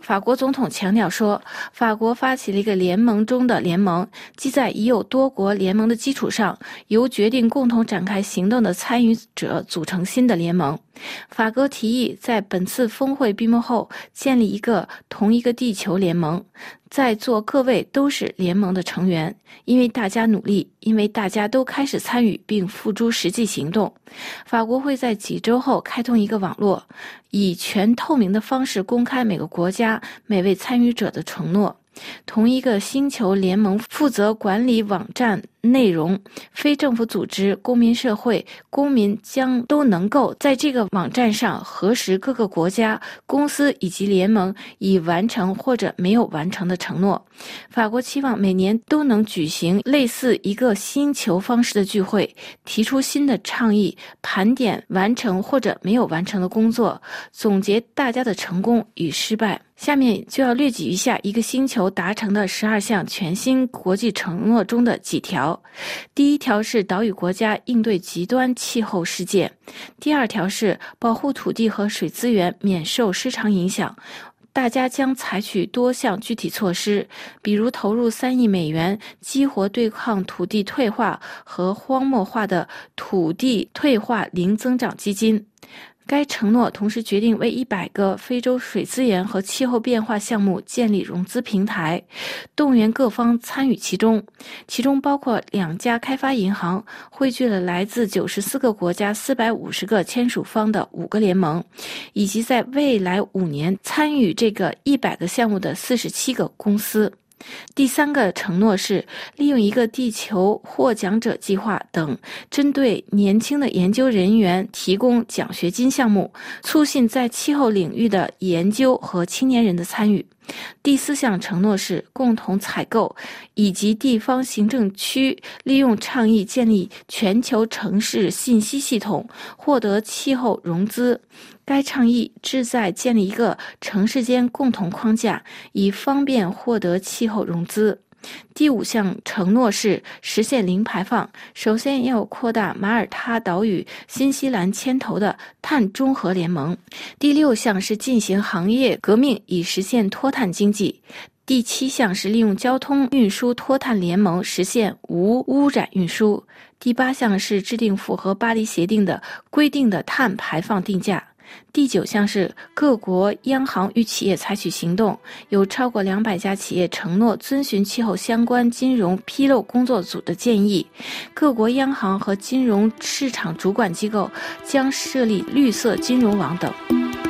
法国总统强调说，法国发起了一个联盟中的联盟，即在已有多国联盟的基础上，由决定共同展开行动的参与者组成新的联盟。法国提议在本次峰会闭幕后建立一个同一个地球联盟，在座各位都是联盟的成员，因为大家努力，因为大家都开始参与并付诸实际行动。法国会在几周后开通一个网络，以全透明的方式公开每个国家每位参与者的承诺。同一个星球联盟负责管理网站内容，非政府组织、公民社会、公民将都能够在这个网站上核实各个国家、公司以及联盟已完成或者没有完成的承诺。法国期望每年都能举行类似一个星球方式的聚会，提出新的倡议，盘点完成或者没有完成的工作，总结大家的成功与失败。下面就要略举一下一个星球达成的12项全新国际承诺中的几条。第一条是岛屿国家应对极端气候事件，第二条是保护土地和水资源免受失常影响。大家将采取多项具体措施，比如投入3亿美元激活对抗土地退化和荒漠化的土地退化零增长基金。该承诺同时决定为100个非洲水资源和气候变化项目建立融资平台，动员各方参与其中，其中包括2家开发银行，汇聚了来自94个国家450个签署方的5个联盟，以及在未来5年参与这个100个项目的47个公司。第3个承诺是利用一个地球获奖者计划等针对年轻的研究人员提供奖学金项目，促进在气候领域的研究和青年人的参与。第4项承诺是共同采购以及地方行政区利用倡议建立全球城市信息系统，获得气候融资。该倡议旨在建立一个城市间共同框架，以方便获得气候融资。第5项承诺是实现零排放，首先要扩大马耳他岛屿新西兰牵头的碳中和联盟。第6项是进行行业革命，以实现脱碳经济。第7项是利用交通运输脱碳联盟，实现无污染运输。第8项是制定符合巴黎协定的规定的碳排放定价。第9项是各国央行与企业采取行动，有超过200家企业承诺遵循气候相关金融披露工作组的建议。各国央行和金融市场主管机构将设立绿色金融网等。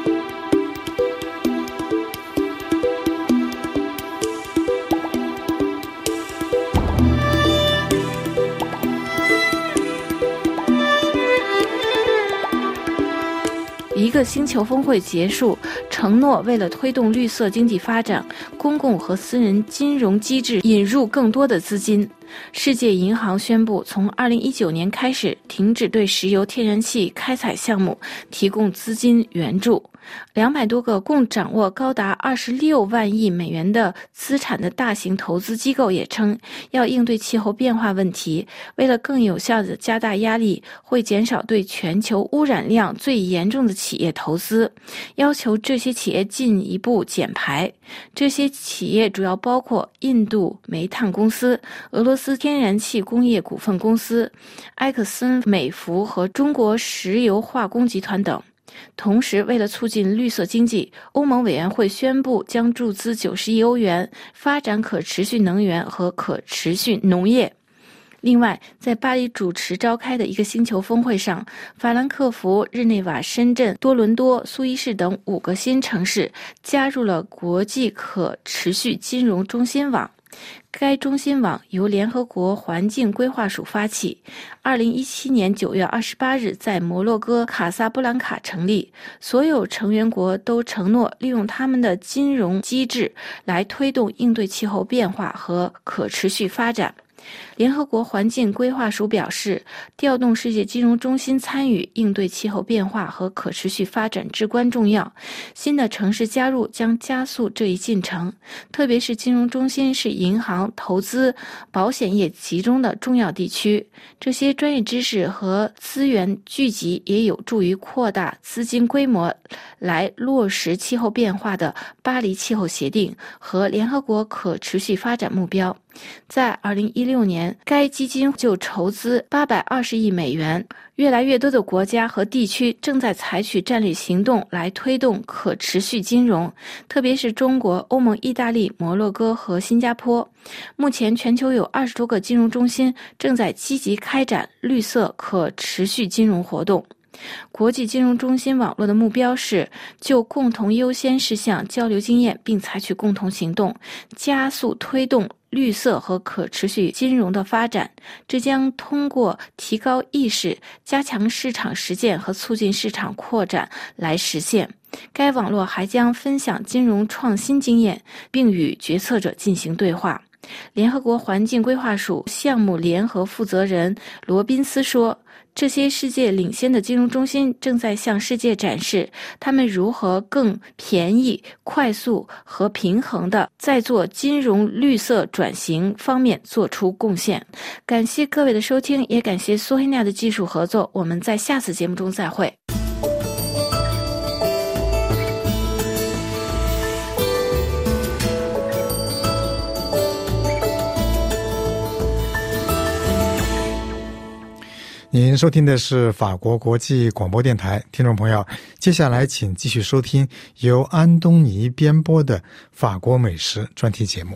一个星球峰会结束，承诺为了推动绿色经济发展，公共和私人金融机制引入更多的资金。世界银行宣布，从2019年开始停止对石油天然气开采项目提供资金援助。200多个共掌握高达26万亿美元的资产的大型投资机构也称，要应对气候变化问题，为了更有效地加大压力，会减少对全球污染量最严重的企业投资，要求这些企业进一步减排。这些企业主要包括印度煤炭公司、俄罗斯天然气工业股份公司、埃克森美孚和中国石油化工集团等。同时，为了促进绿色经济，欧盟委员会宣布将注资90亿欧元，发展可持续能源和可持续农业。另外，在巴黎主持召开的一个星球峰会上，法兰克福、日内瓦、深圳、多伦多、苏黎世等5个新城市加入了国际可持续金融中心网。该中心网由联合国环境规划署发起，2017年9月28日在摩洛哥卡萨布兰卡成立。所有成员国都承诺利用他们的金融机制来推动应对气候变化和可持续发展。 联合国环境规划署表示，调动世界金融中心参与应对气候变化和可持续发展至关重要。新的城市加入将加速这一进程，特别是金融中心是银行、投资、保险业集中的重要地区。这些专业知识和资源聚集也有助于扩大资金规模，来落实气候变化的巴黎气候协定和联合国可持续发展目标。在2016年，该基金就筹资820亿美元。越来越多的国家和地区正在采取战略行动来推动可持续金融，特别是中国、欧盟、意大利、摩洛哥和新加坡。目前全球有20多个金融中心正在积极开展绿色可持续金融活动。国际金融中心网络的目标是就共同优先事项交流经验，并采取共同行动，加速推动绿色和可持续金融的发展。这将通过提高意识、加强市场实践和促进市场扩展来实现。该网络还将分享金融创新经验，并与决策者进行对话。联合国环境规划署项目联合负责人罗宾斯说，这些世界领先的金融中心正在向世界展示他们如何更便宜、快速和平衡地在做金融绿色转型方面做出贡献。感谢各位的收听，也感谢苏黑娜的技术合作。我们在下次节目中再会。 您收听的是法国国际广播电台，听众朋友，接下来请继续收听由安东尼编播的法国美食专题节目。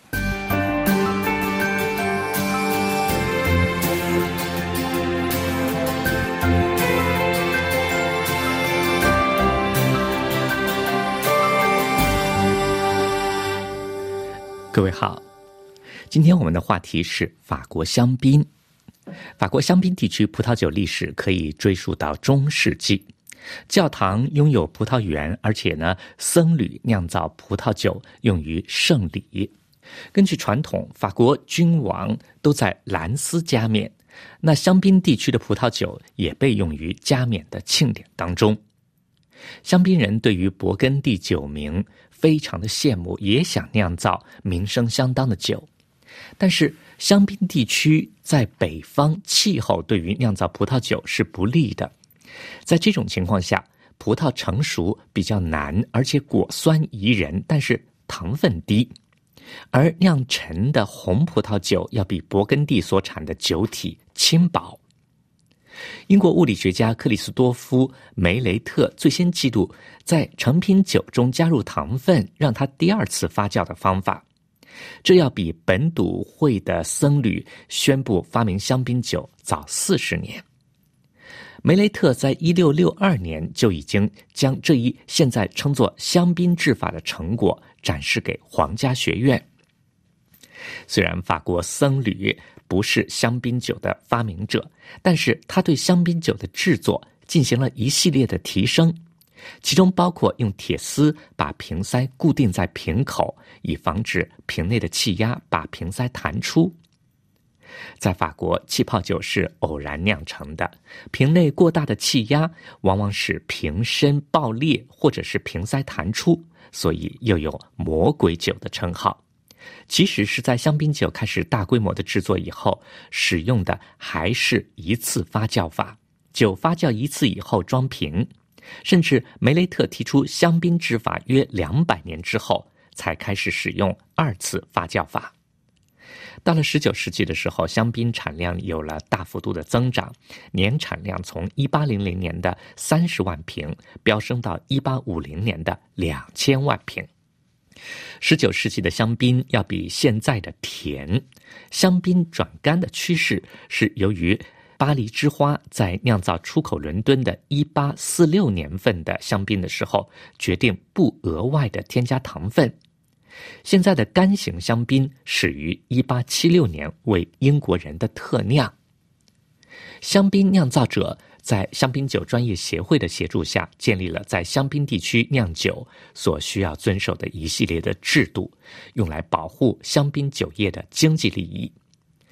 各位好，今天我们的话题是法国香槟。法国香槟地区葡萄酒历史可以追溯到中世纪，教堂拥有葡萄园，而且僧侣酿造葡萄酒用于圣礼。根据传统，法国君王都在兰斯加冕，那香槟地区的葡萄酒也被用于加冕的庆典当中。香槟人对于勃艮第酒名非常的羡慕，也想酿造名声相当的酒。但是香槟地区在北方，气候对于酿造葡萄酒是不利的。在这种情况下，葡萄成熟比较难，而且果酸宜人，但是糖分低。而酿陈的红葡萄酒要比勃艮第所产的酒体轻薄。英国物理学家克里斯多夫·梅雷特最先记录在成品酒中加入糖分，让它第二次发酵的方法。这要比本笃会的僧侣宣布发明香槟酒早40年。梅雷特在1662年就已经将这一现在称作香槟制法的成果展示给皇家学院。虽然法国僧侣不是香槟酒的发明者，但是他对香槟酒的制作进行了一系列的提升，其中包括用铁丝把瓶塞固定在瓶口，以防止瓶内的气压把瓶塞弹出。在法国，气泡酒是偶然酿成的，瓶内过大的气压往往使瓶身爆裂或者是瓶塞弹出，所以又有魔鬼酒的称号。即使是在香槟酒开始大规模的制作以后，使用的还是一次发酵法，酒发酵一次以后装瓶，甚至梅雷特提出香槟制法约200年之后才开始使用2次发酵法。到了19世纪的时候，香槟产量有了大幅度的增长，年产量从1800年的30万瓶飙升到1850年的2000万瓶。19世纪的香槟要比现在的甜，香槟转干的趋势是由于巴黎之花在酿造出口伦敦的1846年份的香槟的时候，决定不额外的添加糖分。现在的干型香槟始于1876年，为英国人的特酿。香槟酿造者在香槟酒专业协会的协助下，建立了在香槟地区酿酒所需要遵守的一系列的制度，用来保护香槟酒业的经济利益。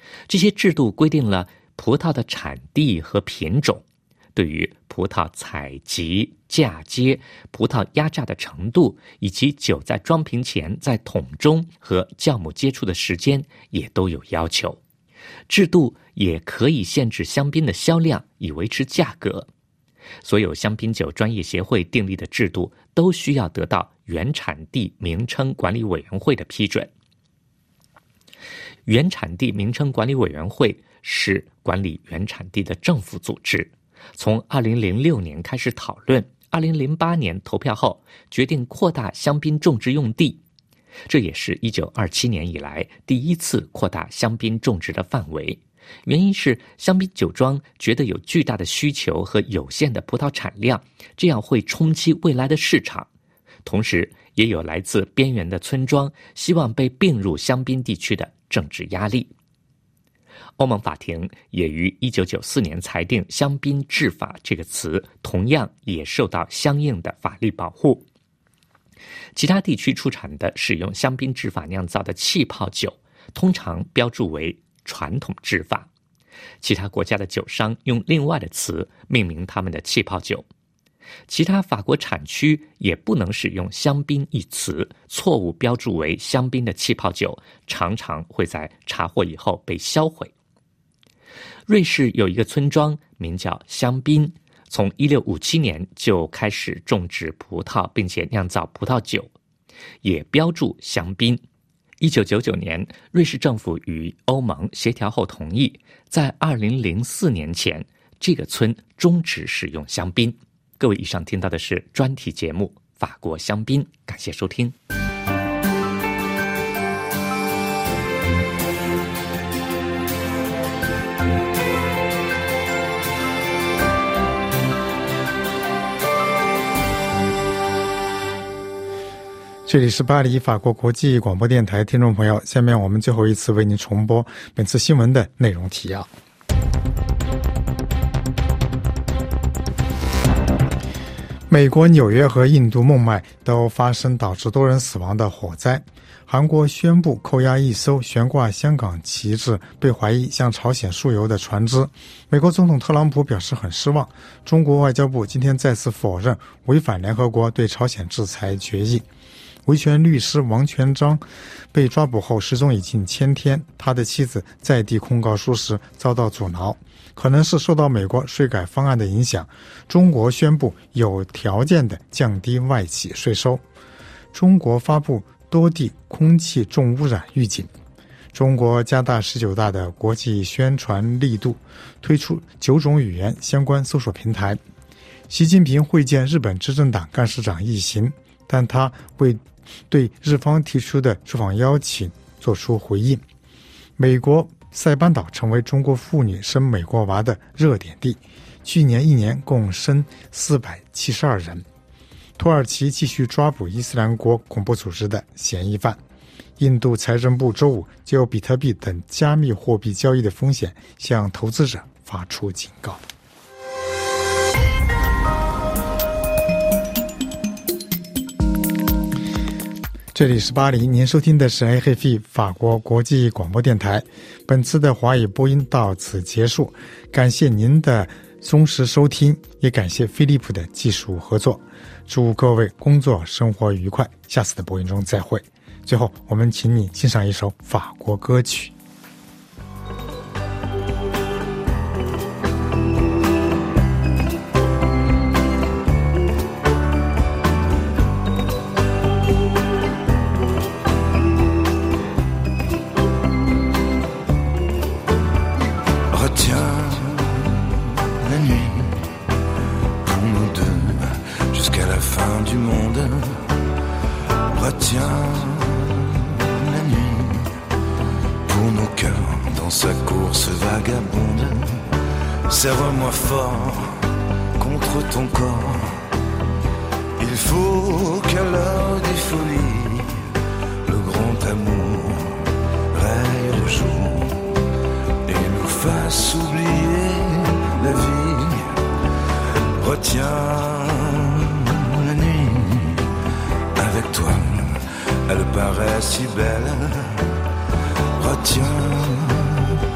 这些制度规定了葡萄的产地和品种，对于葡萄采集、嫁接、葡萄压榨的程度，以及酒在装瓶前在桶中和酵母接触的时间也都有要求。制度也可以限制香槟的销量，以维持价格。所有香槟酒专业协会订立的制度都需要得到原产地名称管理委员会的批准。原产地名称管理委员会是管理原产地的政府组织，从2006年开始讨论，2008年投票后决定扩大香槟种植用地，这也是1927年以来第一次扩大香槟种植的范围。原因是香槟酒庄觉得有巨大的需求和有限的葡萄产量，这样会冲击未来的市场。同时也有来自边缘的村庄希望被并入香槟地区的政治压力。欧盟法庭也于1994年裁定香槟制法这个词同样也受到相应的法律保护。其他地区出产的使用香槟制法酿造的气泡酒通常标注为传统制法，其他国家的酒商用另外的词命名他们的气泡酒。其他法国产区也不能使用香槟一词，错误标注为香槟的气泡酒常常会在查获以后被销毁。瑞士有一个村庄名叫香槟，从1657年就开始种植葡萄并且酿造葡萄酒，也标注香槟。1999年，瑞士政府与欧盟协调后同意，在2004年前，这个村终止使用香槟。各位，以上听到的是专题节目《法国香槟》，感谢收听。 这里是巴黎法国国际广播电台，听众朋友，下面我们最后一次为您重播本次新闻的内容提要。美国纽约和印度孟买都发生导致多人死亡的火灾。韩国宣布扣押一艘悬挂香港旗帜、被怀疑向朝鲜输油的船只。美国总统特朗普表示很失望。中国外交部今天再次否认违反联合国对朝鲜制裁决议。维权律师王全璋被抓捕后失踪已近1000天，他的妻子在递控告书时遭到阻挠，可能是受到美国税改方案的影响。中国宣布有条件的降低外企税收。中国发布多地空气重污染预警。中国加大19大的国际宣传力度，推出9种语言相关搜索平台。习近平会见日本执政党干事长一行，但他未对日方提出的出访邀请作出回应。美国塞班岛成为中国妇女生美国娃的热点地，去年1年共生472人。土耳其继续抓捕伊斯兰国恐怖组织的嫌疑犯。印度财政部周五就比特币等加密货币交易的风险向投资者发出警告。这里是巴黎，您收听的是 RFI 法国国际广播电台。本次的华语播音到此结束，感谢您的忠实收听，也感谢飞利浦的技术合作。祝各位工作生活愉快，下次的播音中再会。最后，我们请你欣赏一首法国歌曲。 Serre-moi fort contre ton corps. Il faut qu'à l'heure des folies, le grand amour raye le jour et nous fasse oublier la vie. Retiens la nuit avec toi, elle paraît si belle. Retiens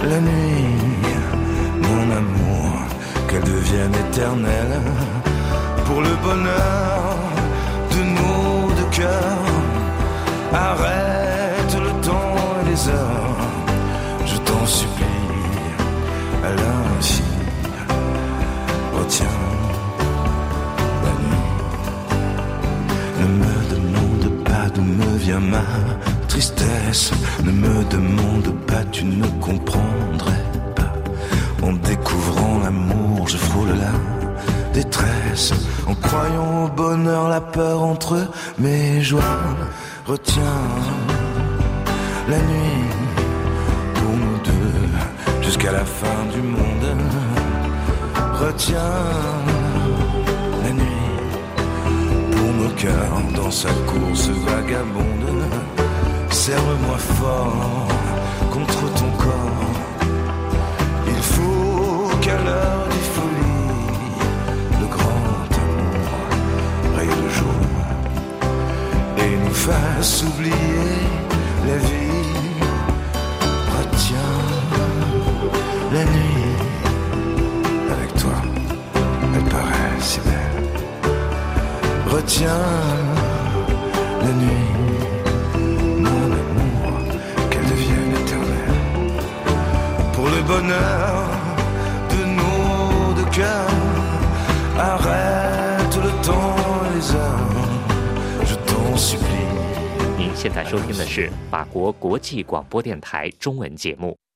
la nuit, mon amour, qu'elle devienne éternelle, pour le bonheur de nos deux cœurs. Arrête le temps et les heures, je t'en supplie, à l'infini. Retiens la nuit. Ne me demande pas d'où me vient ma tristesse. Ne me demande pas, tu ne comprendrais pas. En découvrant l'amour, je frôle la détresse. En croyant au bonheur, la peur entre mes joies. Retiens la nuit pour nous deux, jusqu'à la fin du monde. Retiens la nuit pour nos cœurs dans sa course vagabonde. Serre-moi fort contre ton corps. Il faut qu'à l'heure des folies, le grand amour raye le jour et nous fasse oublier la vie. Retiens la nuit, avec toi, elle paraît si belle. Retiens la nuit, mon amour, qu'elle devienne éternelle, pour le bonheur de nos deux cœurs. Arrête le temps et les heures, je t'en supplie. 您现在收听的是法国国际广播电台中文节目。